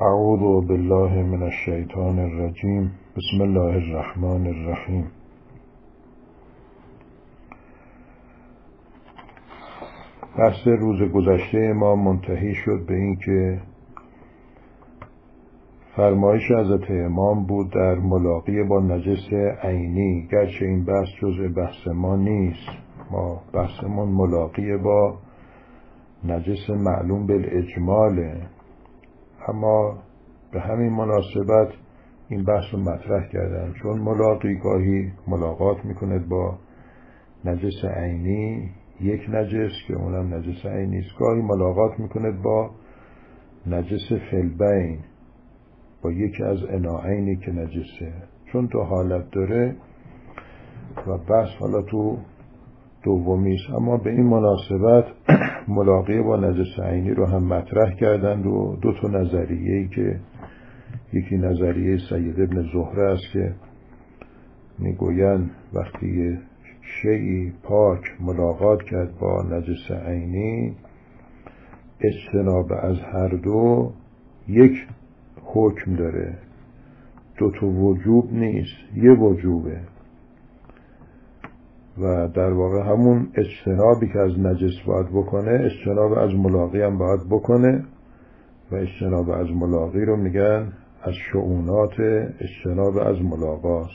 اعوذ بالله من الشیطان الرجیم. بسم الله الرحمن الرحیم. بحث روز گذشته ما منتهی شد به این که فرمایش حضرت امام بود در ملاقی با نجس عینی، گرچه این بحث جزء بحث ما نیست، ما بحثمون ملاقی با نجس معلوم بالاجماله، اما به همین مناسبت این بحث رو مطرح کردن، چون ملاقی گاهی ملاقات میکنه با نجس عینی، یک نجس که اونم نجس عینی است، گاهی ملاقات میکنه با نجس فی‌البین، با یکی از اناعینی که نجسه، چون تو حالت داره و بس حالا تو دومیست. اما به این مناسبت ملاقی با نجس عینی رو هم مطرح کردند و دو تا نظریه‌ای که یکی نظریه سید ابن زهره است که میگویند وقتی شیئی پاک ملاقات کرد با نجس عینی، اجتناب از هر دو یک حکم داره، دو تا وجوب نیست، یه وجوبه، و در واقع همون اجتنابی که از نجس باید بکنه اجتناب از ملاقی هم باید بکنه، و اجتناب از ملاقی رو میگن از شؤونات اجتناب از ملاقات.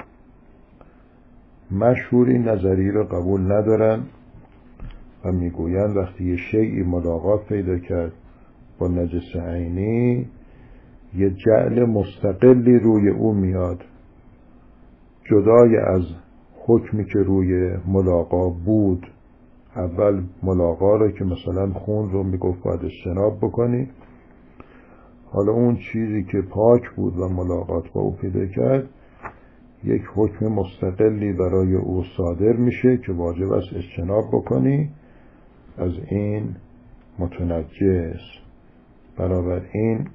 مشهور این نظریه رو قبول ندارن و میگوین وقتی یه شیئی ملاقات پیدا کرد با نجس عینی، یه جعل مستقلی روی او میاد، جدای از حکمی که روی ملاقا بود. اول ملاقا رو که مثلا خون رو میگفت باید اجتناب بکنی، حالا اون چیزی که پاک بود و ملاقات با او پیدا کرد، یک حکم مستقلی برای او صادر میشه که واجب است اجتناب بکنی از این متنجس. بنابراین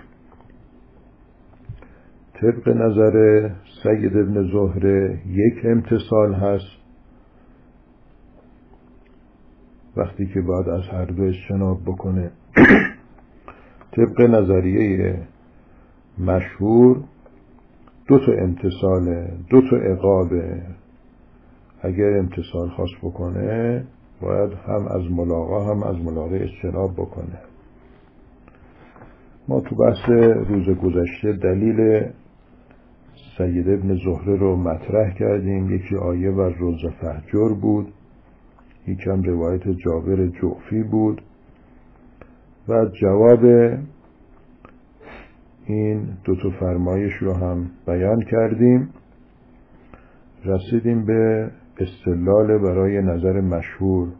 طبق نظر سید ابن زهره یک امتصال هست وقتی که باید از هر دو اجتناب بکنه. طبق نظریه مشهور دو تا امتصاله، دو تا عقابه. اگر امتصال خواست بکنه باید هم از ملاقا هم از ملاقی اجتناب بکنه. ما تو بحث روز گذشته دلیل سید ابن زهره رو مطرح کردیم، یکی آیه و روز فهجر بود، یکم روایت جابر جعفی بود، و جواب این دو تا فرمایش رو هم بیان کردیم. رسیدیم به استدلال برای نظر مشهور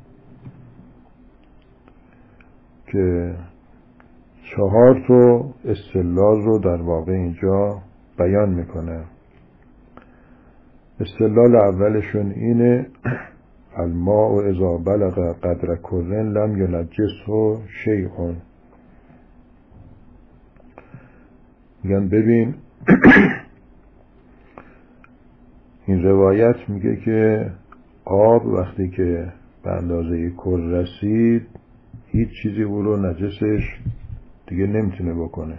که 4 تا استدلال رو در واقع اینجا بیان میکنه. استدلال اولشون اینه: الماء اذا بلغ قدر کرن لم ینجسه شیء. میگن ببین این روایت میگه که آب وقتی که به اندازه کر رسید هیچ چیزی او رو نجسش دیگه نمیتونه بکنه.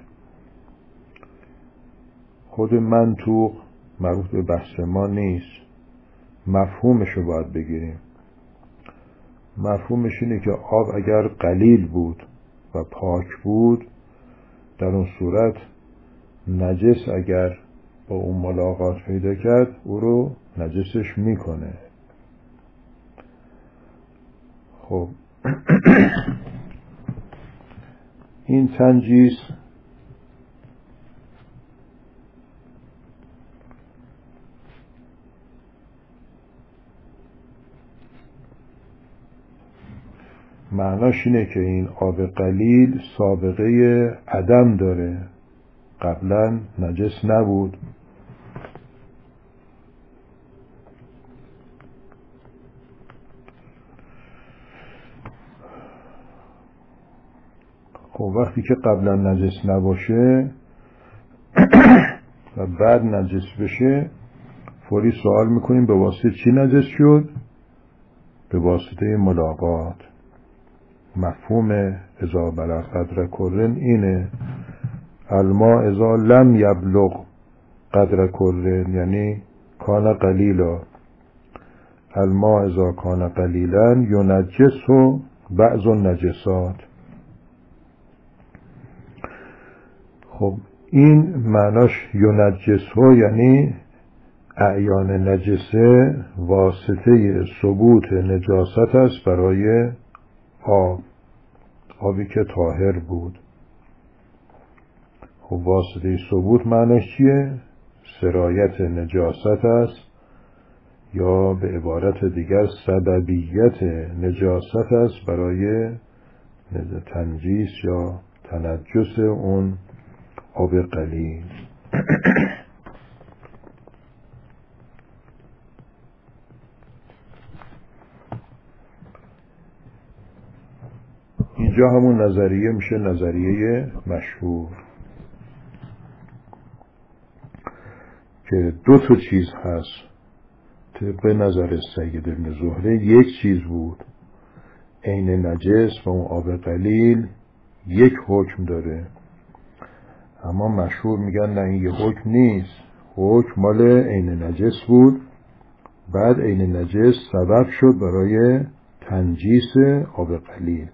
خود منطوق مربوط به بحث ما نیست، مفهومش رو باید بگیریم. مفهومش اینه که آب اگر قلیل بود و پاک بود، در اون صورت نجس اگر با اون ملاقات پیدا کرد او رو نجسش میکنه. خب این تنجیس معناش اینه که این آب قلیل سابقه عدم داره، قبلا نجس نبود. خب وقتی که قبلا نجس نباشه و بعد نجس بشه، فوری سوال میکنیم به واسطه چی نجس شد؟ به واسطه ملاقات. مفهوم اذا بلغ قدر کرن اینه الماء اذا لم یبلغ قدر کل، یعنی کان قلیلا. الماء اذا کان قلیلا ینجس بعض النجسات. خب این معناش ینجس یعنی اعیان نجسه واسطه ثبوت نجاست است برای آب، آبی که طاهر بود. خب واسطه ثبوت معناش چیه؟ سرایت نجاست است، یا به عبارت دیگر سببیت نجاست است برای تنجیس یا تنجس اون آب قلیل. اینجا همون نظریه میشه نظریه مشهور که دو تا چیز هست طبق نظر سید ابن زهره. یک چیز بود عین نجس و اون آب قلیل یک حکم داره، اما مشهور میگن نه این یه حکم نیست، حکم مال عین نجس بود، بعد عین نجس سبب شد برای تنجیس آب قلیل.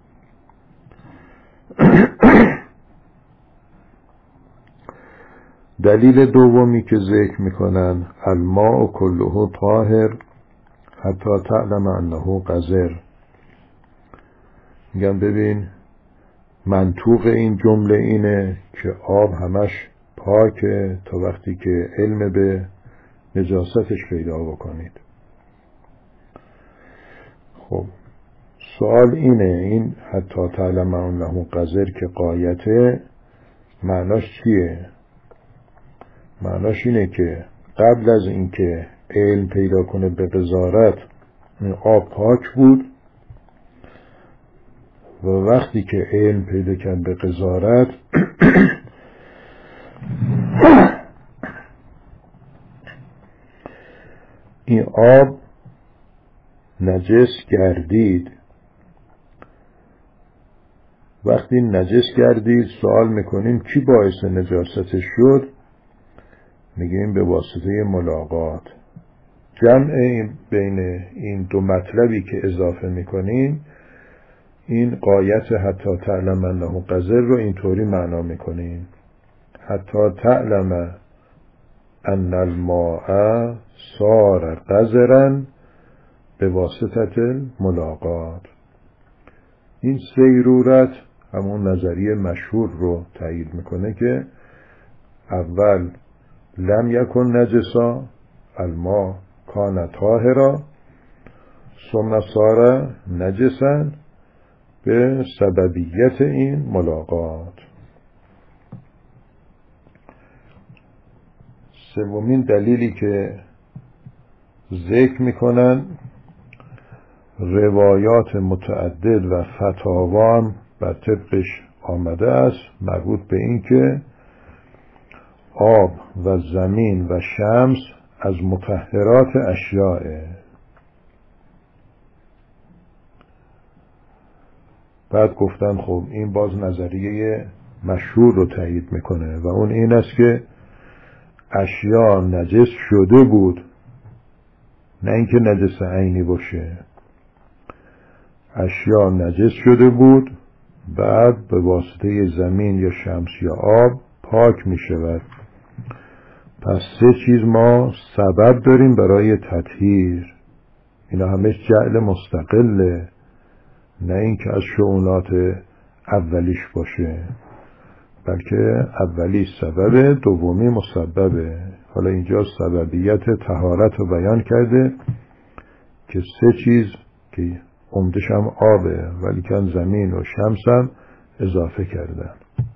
دلیل دومی که ذکر میکنن الماء کله طاهر حتی تعلم انه قذر. میگن ببین منطوق این جمله اینه که آب همش پاکه تا وقتی که علم به نجاستش پیدا بکنید. خب سوال اینه، این حتی تعلم انه قذر که غایته معناش چیه؟ معناش اینه که قبل از اینکه علم پیدا کنه به قذارت این آب پاک بود و وقتی که علم پیدا کرد به قذارت این آب نجس گردید. وقتی نجس گردید سوال میکنیم کی باعث نجاستش شد؟ میگیم به واسطه ملاقات. جمع بین این دو مطلبی که اضافه میکنیم این غایت حتی تعلم انه قذر رو اینطوری معنا میکنیم: حتی تعلم ان الماء صار قذرا به واسطه ملاقات. این سیرورت همون نظریه مشهور رو تایید میکنه که اول لم یکن نجسا الماء کان طاهرا ثم صار نجسا به سببیت این ملاقات. سومین دلیلی که ذکر میکنن روایات متعدد و فتاوا هم بر طبقش آمده است، مربوط به این که آب و زمین و شمس از مطهرات اشیاءه. بعد گفتن خب این باز نظریه مشهور رو تایید میکنه و اون این است که اشیاء نجس شده بود، نه اینکه نجس عینی باشه. اشیاء نجس شده بود، بعد به واسطه زمین یا شمس یا آب پاک می شود. پس سه چیز ما سبب داریم برای تطهیر. اینا همه جعل مستقله، نه اینکه از شؤونات اولیش باشه، بلکه اولی سببه، دومی مسببه. حالا اینجا سببیت طهارت رو بیان کرده که سه چیز که عمدش هم آبه ولی که زمین و شمس هم اضافه کردن.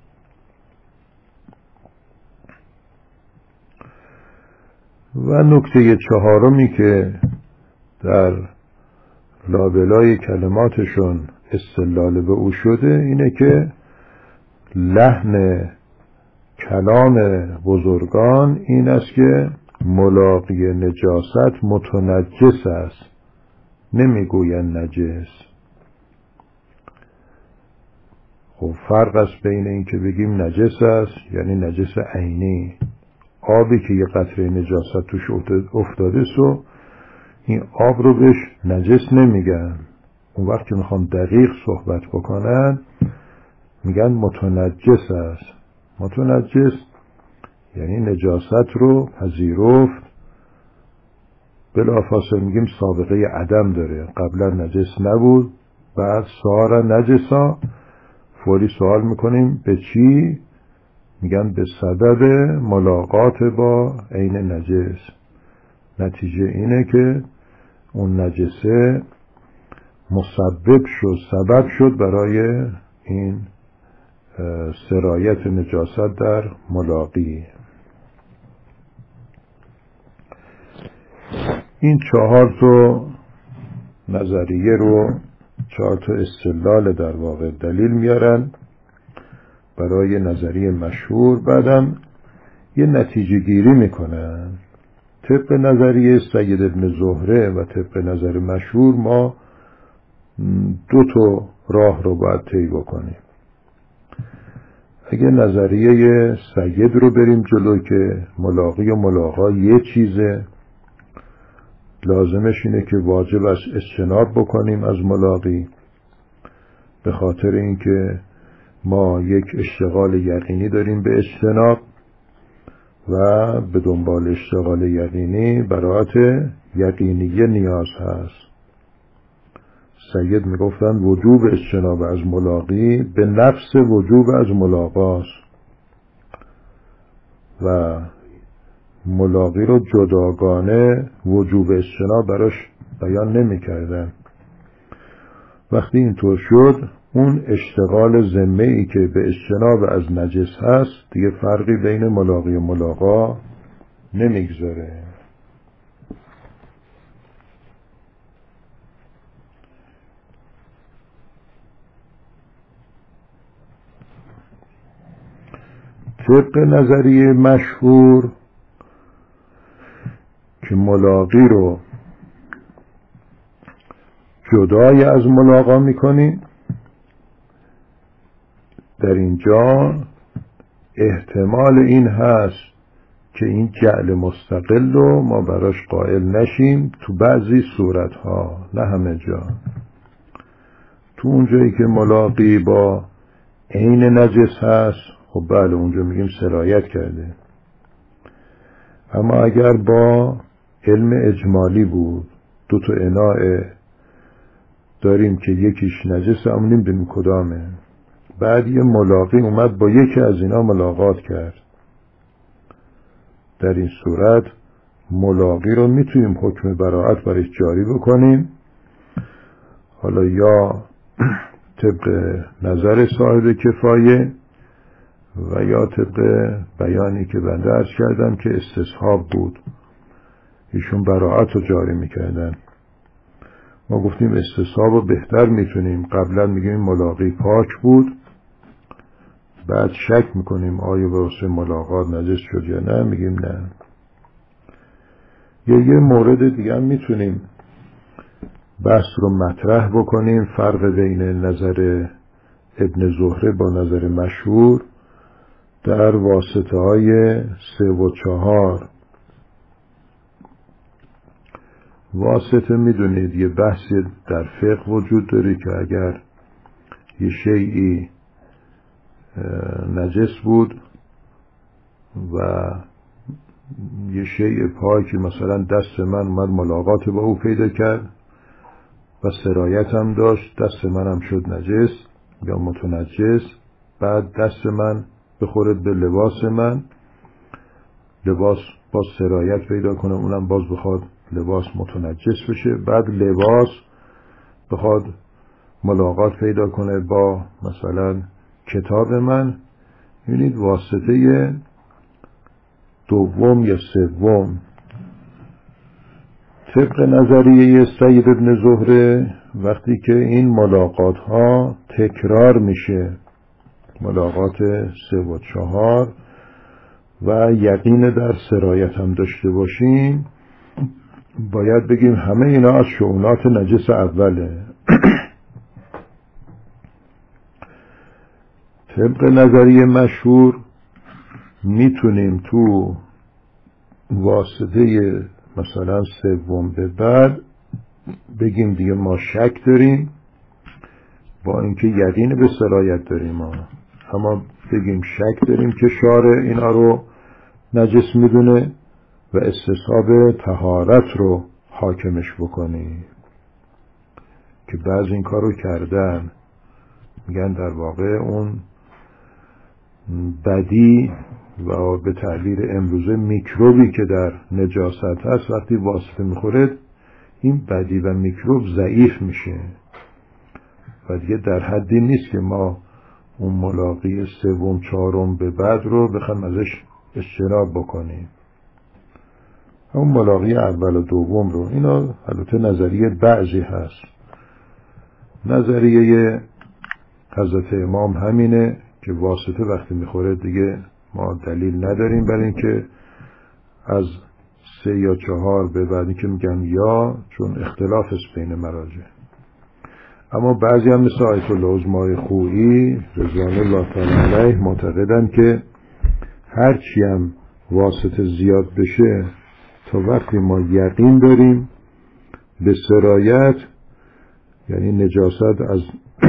و نکته چهارمی که در لابلای کلماتشون استدلال به او شده اینه که لحن کلام بزرگان این است که ملاقی نجاست متنجس است، نمیگوین نجس. خب فرق است بین این که بگیم نجس است یعنی نجس عینی، آبی که یه قطره نجاست توش افتاده سو این آب رو بهش نجس نمیگن. اون وقت که میخوان دقیق صحبت بکنن میگن متنجس است. متنجس یعنی نجاست رو پذیرفت، بلافاصله میگیم سابقه عدم داره، قبلا نجس نبود بعد صار نجسا. فوری سوال میکنیم به چی؟ میگن به سبب ملاقات با عین نجس. نتیجه اینه که اون نجسه مسبب شد، سبب شد برای این سرایت نجاست در ملاقی. این 4 نظریه رو 4 استدلال در واقع دلیل میارن برای نظریه مشهور، بعدم یه نتیجه گیری میکنن. طبق نظریه سید ابن زهره و طبق نظر مشهور ما 2 راه رو باید طی بکنیم. اگه نظریه سید رو بریم جلو که ملاقی و ملاقا یه چیزه، لازمش اینه که واجب است اجتناب بکنیم از ملاقی، به خاطر اینکه ما یک اشتغال یقینی داریم به اجتناب و به دنبال اشتغال یقینی براءت یقینیه نیاز هست. سید میگفتن وجوب اجتناب از ملاقی به نفس وجوب از ملاقاست و ملاقی رو جداگانه وجوب اجتناب براش بیان نمی کردن. وقتی اینطور شد اون اشتغال ذمه‌ای که به اجتناب از نجس هست دیگه فرقی بین ملاقی و ملاقا نمیگذاره. طبق نظریه مشهور که ملاقی رو جدای از ملاقا میکنیم، در اینجا احتمال این هست که این جعل مستقل رو ما براش قائل نشیم تو بعضی صورتها، نه همه جا. تو اونجایی که ملاقی با عین نجس هست خب بله اونجا میگیم سرایت کرده، اما اگر با علم اجمالی بود 2 اناء داریم که یکیش نجس امونیم ببینیم کدامه، بعد یه ملاقی اومد با یکی از اینا ملاقات کرد، در این صورت ملاقی رو میتونیم حکم براءت برش جاری بکنیم، حالا یا طبق نظر صاحب کفایه و یا طبق بیانی که بنده عرض کردم که استصحاب بود، ایشون براءت رو جاری میکردن. ما گفتیم استصحاب رو بهتر میتونیم، قبلا میگیم ملاقی پاک بود بعد شک میکنیم آیا واسه ملاقات نجس شد یا نه، میگیم نه. یه مورد دیگه هم میتونیم بحث رو مطرح بکنیم، فرق بین نظر ابن زهره با نظر مشهور در واسطه های 3 و 4. واسطه میدونید یه بحثی در فقه وجود داره که اگر یه شیئی نجس بود و یه شیء پاکی مثلا دست من اومد ملاقات با او پیدا کرد و سرایت هم داشت، دست منم شد نجس یا متنجس، بعد دست من بخورد به لباس من، لباس باز سرایت پیدا کنه اونم باز بخواد لباس متنجس بشه، بعد لباس بخواد ملاقات پیدا کنه با مثلا کتاب من، یعنی واسطه دوم یا سوم. طبق نظریه سید ابن زهره وقتی که این ملاقات ها تکرار میشه، ملاقات 3 و 4 و یقین در سرایت هم داشته باشیم، باید بگیم همه اینا از شؤونات نجس اوله. طبق نظریه مشهور میتونیم تو واسطه مثلا سوم به بعد بگیم دیگه ما شک داریم، با اینکه یقین به سرایت داریم ما، اما بگیم شک داریم که شارع اینا رو نجس میدونه و استصحاب طهارت رو حاکمش بکنیم، که بعض این کار رو کردن. میگن در واقع اون بدی و به تعبیر امروزه میکروبی که در نجاست هست وقتی واسطه میخوره این بدی و میکروب ضعیف میشه و دیگه در حدی نیست که ما اون ملاقی سوم چهارم به بعد رو بخوایم ازش اجتناب بکنیم. اون ملاقی اول و دوم رو، اینا البته نظریه بعضی هست. نظریه حضرت امام همینه که واسطه وقتی میخوره دیگه ما دلیل نداریم برای اینکه از 3 یا 4 به بعدی که میگن یا، چون اختلاف است بین مراجع. اما بعضی هم مثل آیت الله عظمای خویی رضوان الله تعالی علیه معتقدن که هرچی هم واسطه زیاد بشه تا وقتی ما یقین داریم به سرایت، یعنی نجاست از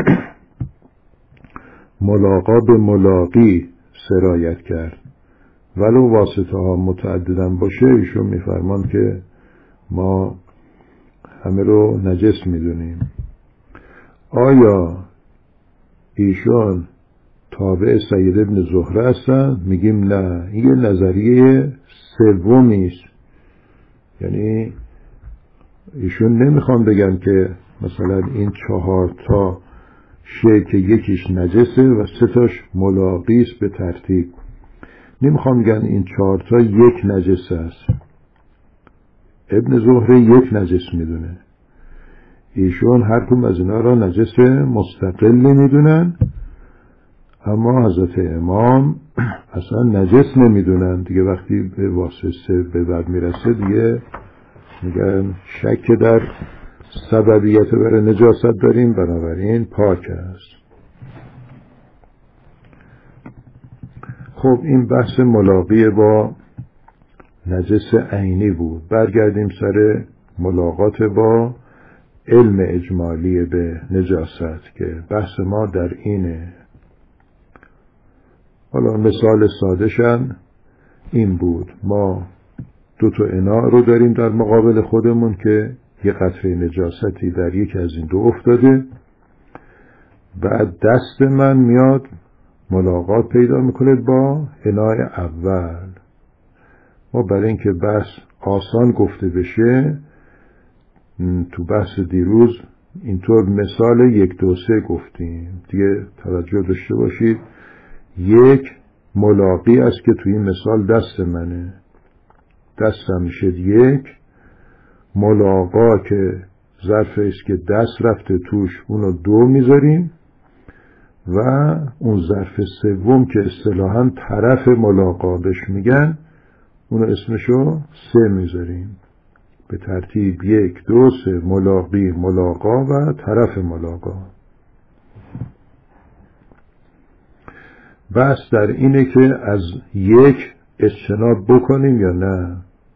ملاقا به ملاقی سرایت کرد ولو واسطه ها متعددن باشه، ایشون میفرمان که ما همه رو نجس میدونیم. آیا ایشون تابع سید ابن زهره هستن؟ میگیم نه، این یه نظریه سومی است. یعنی ایشون نمیخوان بگن که مثلا این 4 تا شی که یکیش نجسه و 3 تاش ملاقی است به ترتیب، نمیخوام بگن این 4 تا یک نجس است. ابن زهره یک نجس میدونه، ایشون هر کدوم از اینا را نجس مستقلی میدونن، اما حضرت امام اصلا نجس نمیدونن دیگه. وقتی به واسطه به بعد میرسه دیگه میگن شک در سببیت برای نجاست داریم، بنابراین پاک است. خب این بحث ملاقی با نجس عینی بود. برگردیم سر ملاقات با علم اجمالی به نجاست که بحث ما در اینه. حالا مثال ساده‌شن این بود، ما 2 تا اناء رو داریم در مقابل خودمون که یه قطره نجاستی در یک از این 2 افتاده، بعد دست من میاد ملاقات پیدا میکنه با اناء اول. ما برای اینکه بحث آسان گفته بشه تو بحث دیروز اینطور مثال 1 2 3 گفتیم دیگه، توجه داشته باشید. یک ملاقی است که توی این مثال دست منه، دستم میشه 1. ملاقا که ظرف است که دست رفته توش اونو 2 میذاریم و اون ظرف سوم که اصطلاحاً طرف ملاقا بهش میگن اونو اسمشو 3 میذاریم. به ترتیب 1 2 3 ملاقی، ملاقا و طرف ملاقا. بحث در اینه که از 1 اجتناب بکنیم یا نه.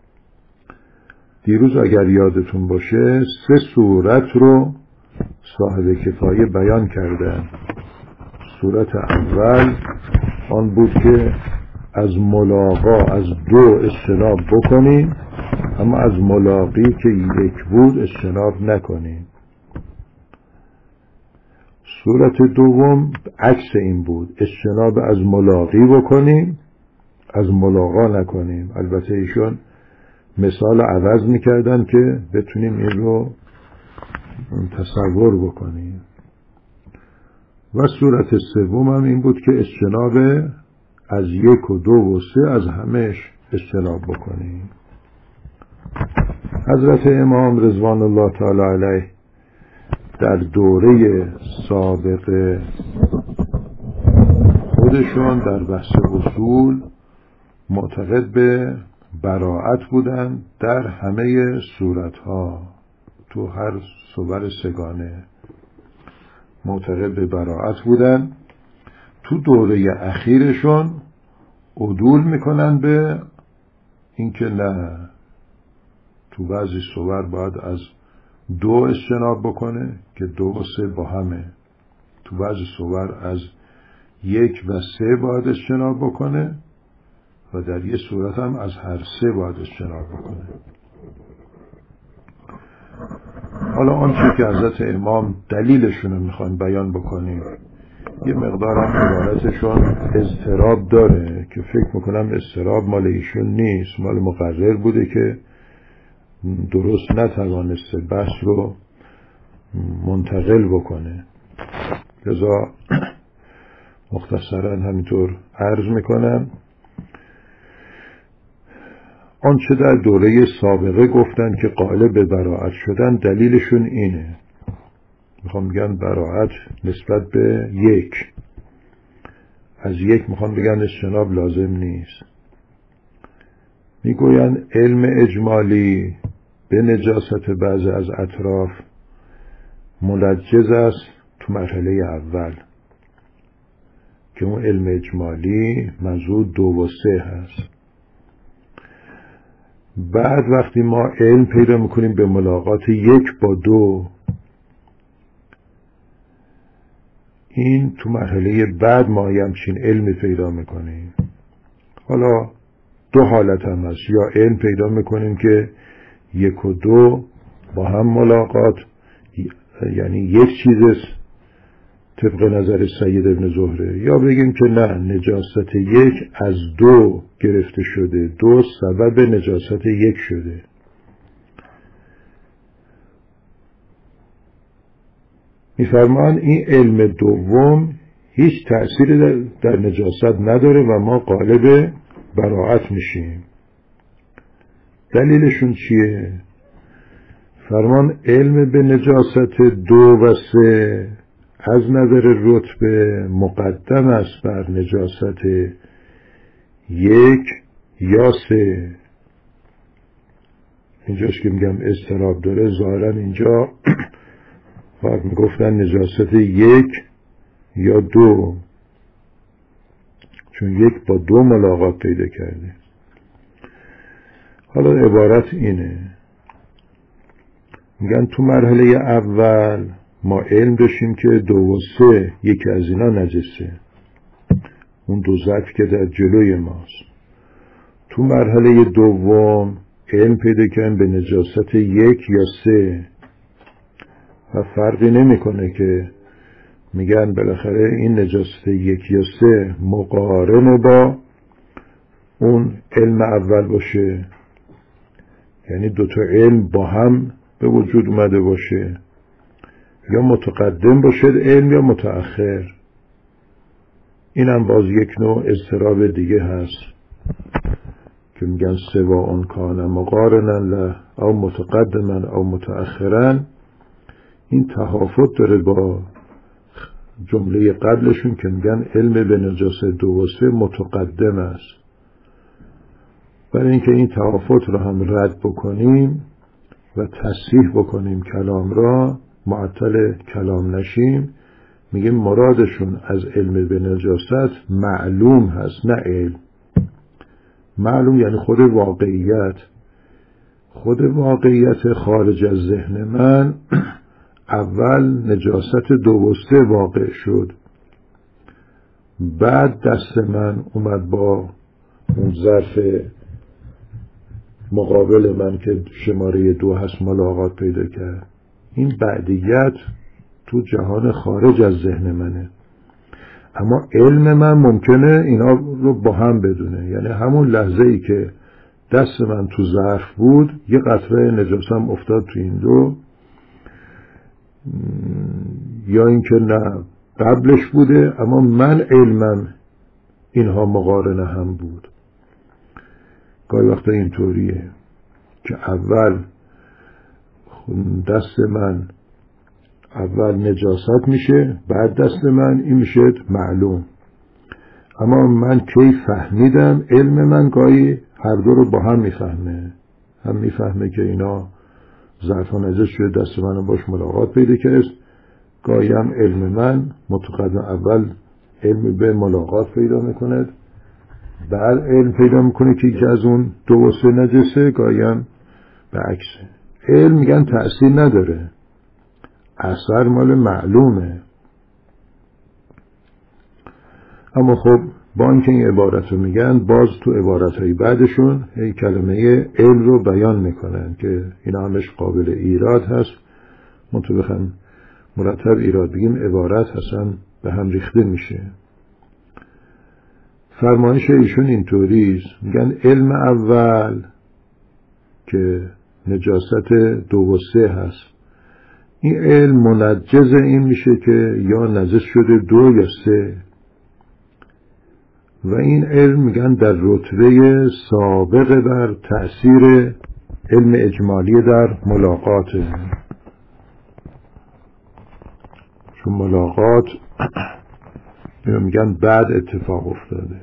دیروز اگر یادتون باشه 3 صورت رو صاحب کفایه بیان کردن. صورت اول آن بود که از ملاقا از 2 اجتناب بکنیم، اما از ملاقی که 1 بود اجتناب نکنیم. صورت دوم عکس این بود، اجتناب از ملاقی بکنیم، از ملاقا نکنیم. البته ایشون مثال عوض میکردن که بتونیم این رو تصور بکنیم. و صورت سوم هم این بود که اجتناب از 1 و 2 و 3 از همش اجتناب بکنیم. حضرت امام رضوان الله تعالی علیه در دوره سابق خودشون در بحث اصول معتقد به براءت بودن در همه صورتها، تو هر صور سگانه معتقد به براءت بودن، تو دوره اخیرشون عدول میکنن به اینکه نه، تو بعضی صور باید از 2 اجتناب بکنه که 2 و 3 با همه، تو بعضی صور از 1 و 3 باید اجتناب بکنه و در یه صورت هم از هر 3 باید اجتناب بکنه. حالا آنچه که حضرت امام دلیلشون رو میخوان بیان بکنیم، یه مقدار هم عبارتشون اضطراب داره که فکر میکنم اضطراب مال ایشون نیست، مال مقرر بوده که درست نتوانسته بحث رو منتقل بکنه. لذا مختصرا همینطور عرض میکنم. آنچه در دوره سابقه گفتن که قائل به براءت شدن، دلیلشون اینه. میخوام بگن براءت نسبت به 1، از 1 میخوام بگن اجتناب لازم نیست. میگوین علم اجمالی به نجاست بعض از اطراف ملجز است تو مرحله اول که اون علم اجمالی منظور 2 و 3 هست. بعد وقتی ما علم پیدا میکنیم به ملاقات 1 با 2، این تو مرحله بعد ما همچین علمی پیدا میکنیم. حالا 2 حالت هم هست، یا علم پیدا میکنیم که 1 و 2 با هم ملاقات، یعنی یک چیز طبق نظر سید ابن زهره، یا بگیم که نه، نجاست 1 از 2 گرفته شده، 2 سبب نجاست 1 شده. میفرمان این علم دوم هیچ تأثیری در نجاست نداره و ما قائل براءت میشیم. دلیلشون چیه؟ فرمان علم به نجاست 2 و 3 از نظر رتبه مقدم است بر نجاست 1 یا 3. اینجاست که میگم اضطراب داره. ظاهرا اینجا باید میگفتن نجاست 1 یا 2، چون 1 با 2 ملاقات پیدا کرده. حالا عبارت اینه، میگن تو مرحله اول ما علم داشتیم که 2 و 3 یکی از اینا نجسه، اون 2 ظرفی که در جلوی ماست. تو مرحله دوم علم پیدا کردن به نجاست 1 یا 3 و فرقی نمیکنه که میگن بالاخره این نجاست 1 یا 3 مقارن با اون علم اول باشه، یعنی 2 تا علم با هم به وجود اومده باشه، یا متقدم باشه علم یا متأخر. اینم باز یک نوع اضطراب دیگه هست که میگن سواء کان مقارنا له او متقدما او متأخرا. این تهافت داره با جمله قبلشون که میگن علم به نجاست 2 و 3 متقدم است. برای اینکه این تهافت رو هم رد بکنیم و تصحیح بکنیم کلام را، معطل کلام نشیم، میگیم مرادشون از علم به نجاست معلوم هست، نه علم. معلوم یعنی خود واقعیت. خود واقعیت خارج از ذهن من اول نجاست 2 و 3 واقع شد، بعد دست من اومد با اون ظرف مقابل من که شماره 2 هست ملاقات پیدا کرد. این بعدیت تو جهان خارج از ذهن منه، اما علم من ممکنه اینا رو با هم بدونه. یعنی همون لحظه ای که دست من تو ظرف بود یه قطره نجاسم افتاد تو این 2، یا اینکه نه قبلش بوده اما من علمم اینها مقارنه هم بود. گاهی وقتا اینطوریه که اول دست من اول نجاست میشه، بعد دست من این میشه معلوم. اما من کی فهمیدم؟ علم من گاهی هر دو رو با هم میفهمه، هم میفهمه که اینا ظرفا نجس شده دست من باش ملاقات پیدا کرد، گاهی هم علم من متقدم اول علم به ملاقات پیدا میکنه، بعد علم پیدا میکنه که یکی از اون 2 و 3 نجسه، گاهی هم به عکسه. علم میگن تأثیر نداره، اثر مال معلومه. اما خب با اینکه این عبارت رو میگن، باز تو عبارتهای بعدشون این کلمه علم رو بیان میکنن که اینا همش قابل ایراد هست. ما تو بخوایم مرتب ایراد بگیم عبارت اصلا به هم ریخته میشه. فرمایش ایشون اینطوریست، میگن علم اول که نجاست 2 و 3 هست، این علم منجز این میشه که یا نجس شده 2 یا 3، و این علم میگن در رتبه سابق بر تأثیر علم اجمالی در ملاقاته، چون ملاقات میگن بعد اتفاق افتاده.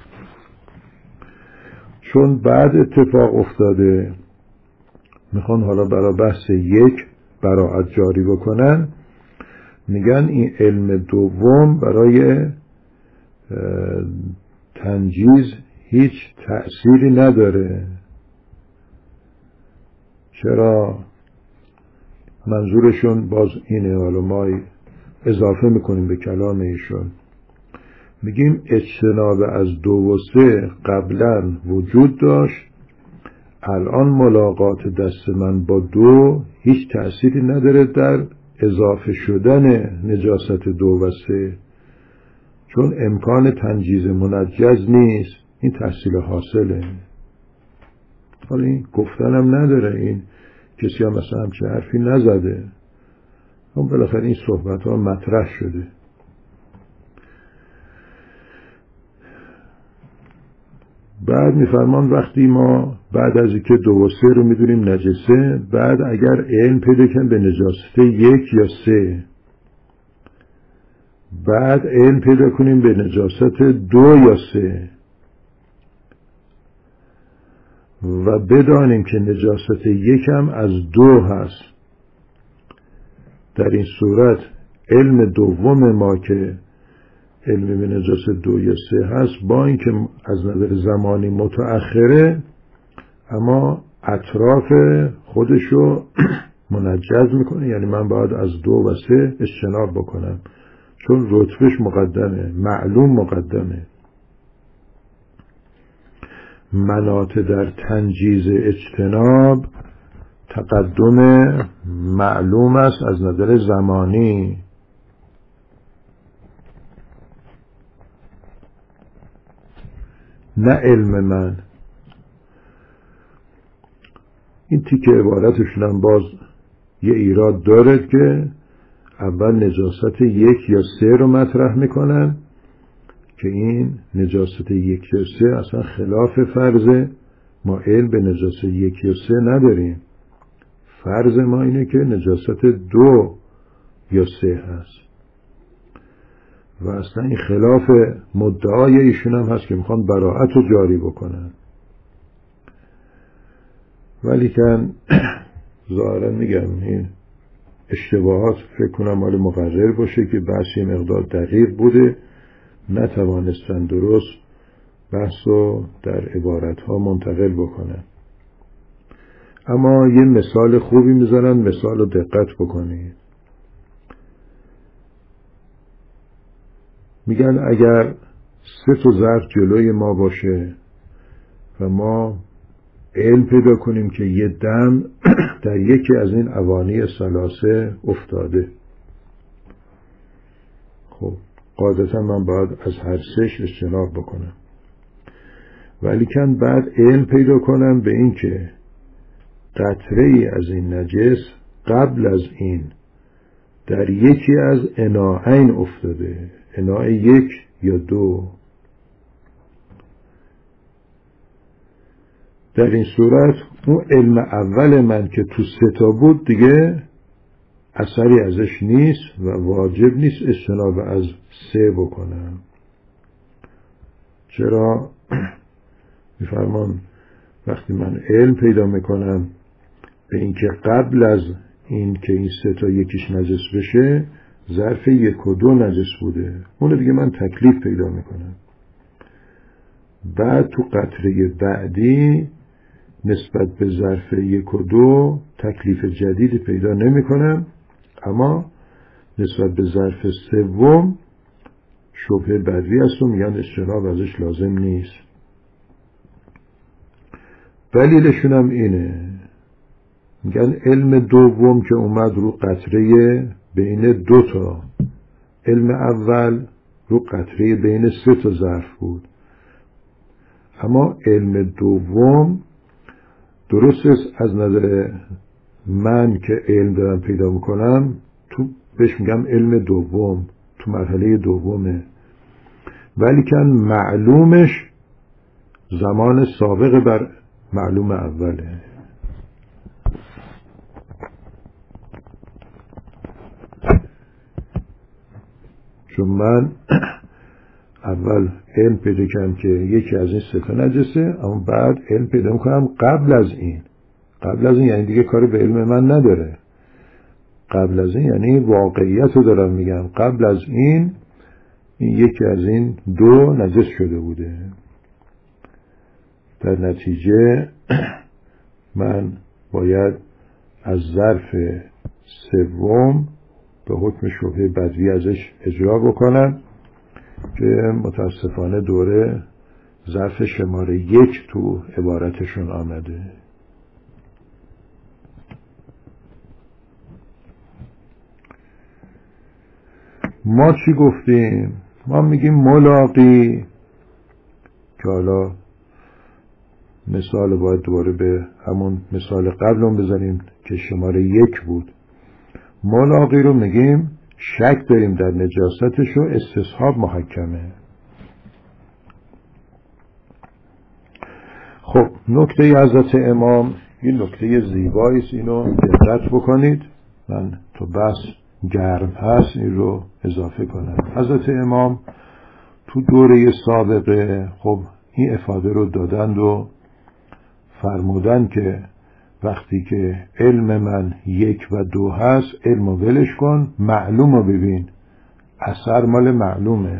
چون بعد اتفاق افتاده میخوان حالا برای بحث 1 براعت جاری بکنن، میگن این علم دوم برای تنجیز هیچ تأثیری نداره. چرا؟ منظورشون باز اینه، حالا ما اضافه میکنیم به کلام ایشون، میگیم اجتناب از 2 و 3 قبلا وجود داشت، الان ملاقات دست من با 2 هیچ تأثیری نداره در اضافه شدن نجاست 2 و 3، چون امکان تنجیز منجز نیست، این تحصیل حاصله. حالا این گفتنم نداره، این کسی هم مثلا همچه حرفی نزده، اما بالاخره این صحبت ها مطرح شده. بعد میفرمان وقتی ما بعد از اینکه 2 و 3 رو میدونیم نجسه، بعد اگر علم پیدا کنیم به نجاست 1 یا 3، بعد علم پیدا کنیم به نجاست 2 یا 3 و بدانیم که نجاست 1 هم از 2 هست، در این صورت علم دوم ما که علم به نجاست 2 یا 3 هست، با اینکه از نظر زمانی متأخره، اما اطراف خودشو منجز میکنه، یعنی من باید از 2 و 3 اجتناب بکنم، چون رتبهش مقدمه، معلوم مقدمه. مناط در تنجیز اجتناب تقدم معلوم است از نظر زمانی، نه علم من. این تیکه عبارتشون هم باز یه ایراد داره که اول نجاست 1 یا 3 رو مطرح میکنن که این نجاست 1 یا 3 اصلا خلاف فرضه، ما علم به نجاست 1 یا 3 نداریم، فرض ما اینه که نجاست 2 یا 3 هست، و اصلا این خلاف مدعای ایشون هم هست که میخوان براعت رو جاری بکنن. ولی که ظاهرا میگم این اشتباهات فکر کنم مال مقرر باشه که بحثی مقدار دقیق بوده، نتوانستن درست بحث رو در عبارتها منتقل بکنن. اما یه مثال خوبی میذارن، مثال رو دقت بکنید. میگن اگر 3 تا ظرف جلوی ما باشه و ما علم پیدا کنیم که یه دم در یکی از این اوانی ثلاثه افتاده، خب قاعدتا من باید از هر 3 اجتناب بکنم، ولی کن بعد علم پیدا کنم به این که قطره ای از این نجس قبل از این در یکی از اناعین افتاده، اناع 1 یا 2. در این صورت اون علم اول من که تو 3 تا بود دیگه اثری ازش نیست و واجب نیست اجتناب از 3 بکنم. چرا؟ میفرمان وقتی من علم پیدا میکنم به این که قبل از این که این 3 تا یکیش نجس بشه، ظرف 1 و 2 نجس بوده، اون دیگه من تکلیف پیدا میکنم. بعد تو قطره بعدی نسبت به ظرف 1 و 2 تکلیف جدیدی پیدا نمی کنم، اما نسبت به ظرف 3 شبهه بدوی است و میگن اجتناب ازش لازم نیست. دلیلشون هم اینه، میگن علم دوم که اومد رو قطره بین 2 تا، علم اول رو قطره بین 3 تا ظرف بود، اما علم دوم درست است از نظر من که علم دارم پیدا میکنم، تو بهش میگم علم دوم، تو مرحله دومه، ولی که معلومش زمان سابق بر معلوم اوله. چون من اول علم پیدا کردم که یکی از این 3 تا نجسه، اما بعد علم پیدا میکنم قبل از این یعنی دیگه کاری به علم من نداره. قبل از این یعنی واقعیت رو دارم میگم، قبل از این یکی از این 2 نجس شده بوده. در نتیجه من باید از ظرف 3 به حکم شبهه بدوی ازش اجرا بکنم که متاسفانه دوره ظرف شماره 1 تو عبارتشون آمده. ما چی گفتیم؟ ما میگیم ملاقی، که حالا مثال باید دوباره به همون مثال قبلم بزنیم که شماره 1 بود. ملاقی رو میگیم شک داریم در نجاستش و استصحاب محکمه. خب نکته حضرت امام این نکته زیبایی است، اینو دقت بکنید، من تو بحث گرم هست این رو اضافه کنم. حضرت امام تو دوره سابقه خب این افاده رو دادند و فرمودن که وقتی که علم من 1 و 2 هست علم رو ولش کن، معلوم رو ببین، اثر مال معلومه.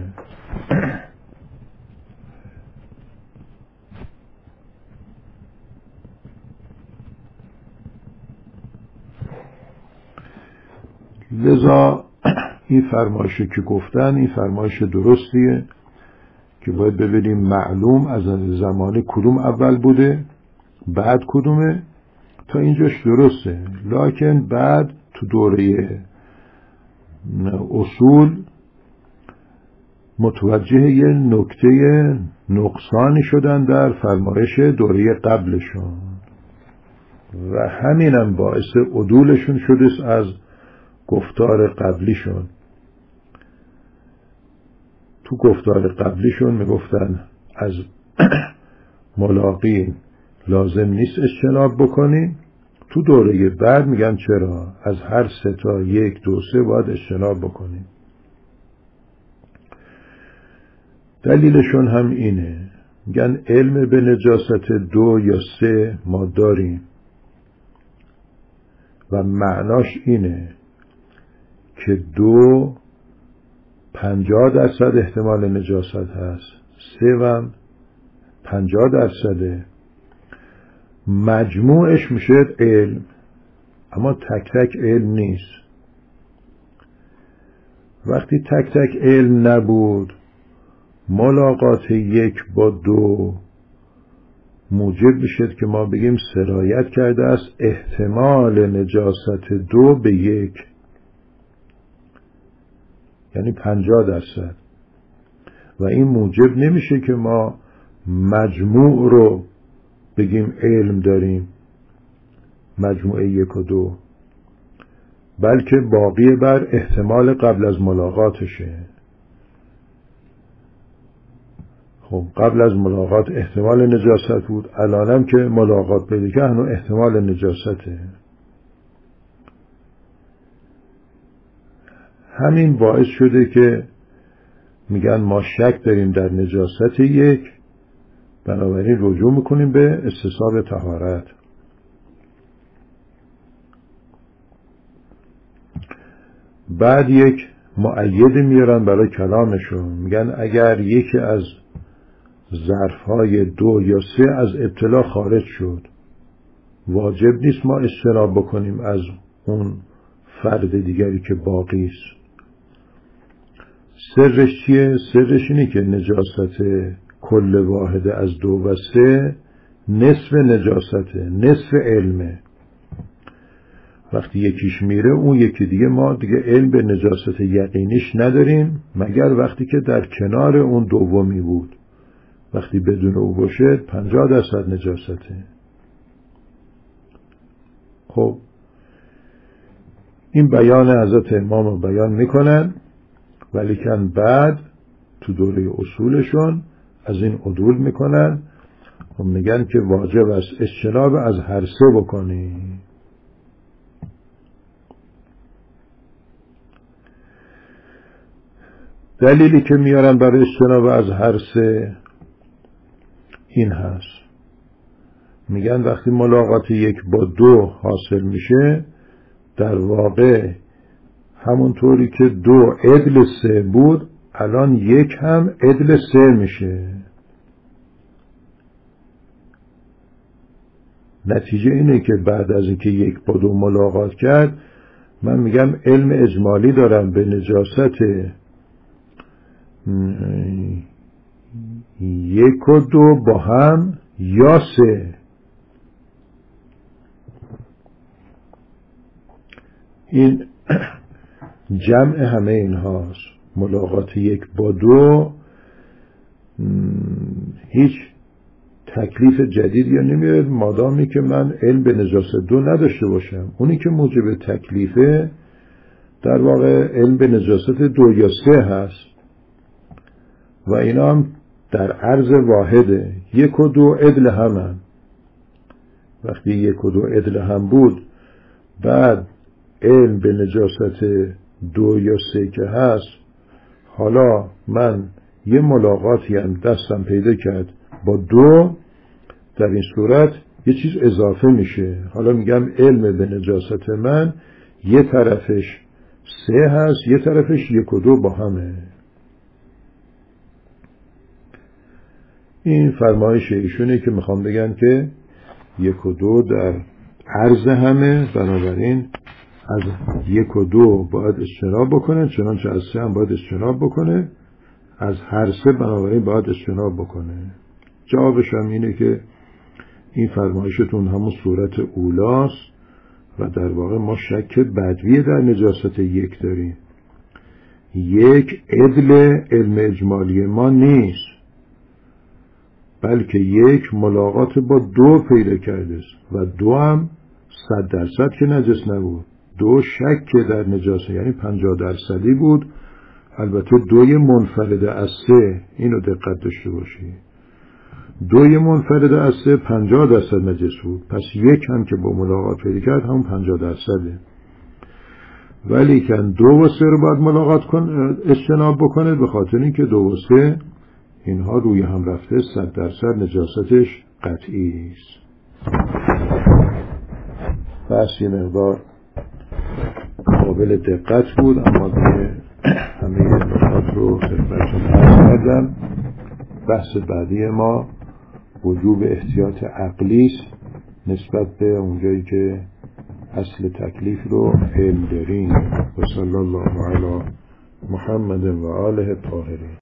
لذا این فرمایشی که گفتن این فرمایش درستیه که باید ببینیم معلوم از زمان کدوم اول بوده بعد کدومه، تا اینجاش درسته. لکن بعد تو دوره اصول متوجه یه نکته نقصانی شدن در فرمایش دوره قبلشون و همینم باعث عدولشون شده از گفتار قبلیشون. تو گفتار قبلیشون میگفتن از ملاقی لازم نیست اجتناب بکنی، تو دوره بعد میگن چرا از هر 3 تا 1 2 3 باید اجتناب بکنی. دلیلشون هم اینه، میگن علم به نجاست 2 یا 3 ما داریم و معناش اینه که 2 50% احتمال نجاست هست، 3 هم 50%، مجموعش میشه علم، اما تک تک علم نیست. وقتی تک تک علم نبود، ملاقات 1 با 2 موجب میشه که ما بگیم سرایت کرده است احتمال نجاست 2 به 1، یعنی 50%، و این موجب نمیشه که ما مجموع رو بگیم علم داریم، مجموعه 1 و 2، بلکه باقی بر احتمال قبل از ملاقاتشه. خب قبل از ملاقات احتمال نجاست بود، الانم که ملاقات پیدا کرد هنوز احتمال نجاسته. همین باعث شده که میگن ما شک داریم در نجاست 1، بنابراین رجوع میکنیم به استصحاب طهارت. بعد یک مؤید میارن برای کلامشون، میگن اگر یکی از ظرفهای 2 یا 3 از ابتلا خارج شد، واجب نیست ما اجتناب بکنیم از اون فرد دیگری که باقی است. سرش چیه؟ سرش اینه که نجاست کل واحد از 2 و 3 نصف نجاسته، نصف علمه. وقتی یکیش میره اون یکی دیگه ما دیگه علم به نجاست یقینیش نداریم، مگر وقتی که در کنار اون دومی بود. وقتی بدون او باشه 50% نجاسته. خب این بیان حضرت امام رو بیان میکنن، ولیکن بعد تو دوره اصولشون از این عدول میکنن و میگن که واجب است اجتناب از هر 3 بکنی. دلیلی که میارن برای اجتناب از هر 3 این هست، میگن وقتی ملاقات 1 با 2 حاصل میشه، در واقع همونطوری که 2 عدل 3 بود، الان 1 هم عدل 3 میشه. نتیجه اینه که بعد از اینکه 1 با 2 ملاقات کرد، من میگم علم اجمالی دارم به نجاست 1 و 2 با هم یا 3. این جمع همه این هاست. ملاقات 1 با 2 هیچ تکلیف جدیدی نمیاد مادامی که من علم به نجاست 2 نداشته باشم. اونی که موجب تکلیفه در واقع علم به نجاست 2 یا 3 هست و اینا هم در عرض واحده. 1 و 2 عدل همن. وقتی 1 و 2 عدل هم بود، بعد علم به نجاست 2 یا 3 که هست، حالا من یه ملاقاتی هم دستم پیدا کرد با 2، در این صورت یه چیز اضافه میشه. حالا میگم علم به نجاست من یه طرفش 3 هست، یه طرفش 1 و 2 با همه. این فرمایش ایشونه که میخوام بگن که 1 و 2 در عرض همه، بنابراین از 1 و 2 باید اجتناب بکنه، چنانچه از 3 هم باید اجتناب بکنه، از هر 3 بنابراین باید اجتناب بکنه. جوابش هم اینه که این فرمایشتون همون صورت اولاست و در واقع ما شک بدوی در نجاست 1 داریم. 1 عدل علم اجمالی ما نیست، بلکه 1 ملاقات با 2 پیدا کرده است و 2 هم 100% که نجس نبود. 2 شک در نجاسه، یعنی 50% بود. البته 2 منفرد از 3، اینو دقت داشته باشی. 2 منفرد از 3 50% نجس بود، پس 1 هم که با ملاقات پیدا کرد همون 50%. ولی که 2 و 3 رو باید ملاقات اجتناب بکنه، به خاطر اینکه 2 و 3 اینها روی هم رفته، 100% نجاستش قطعی است. پس یه مقدار قابل دقت بود، اما همه نکات رو خدمتتون عرض کردم. بحث بعدی ما وجوب احتیاط عقلی است نسبت به اونجایی که اصل تکلیف رو علم داریم. و صلی الله علی محمد و آله الطاهرین.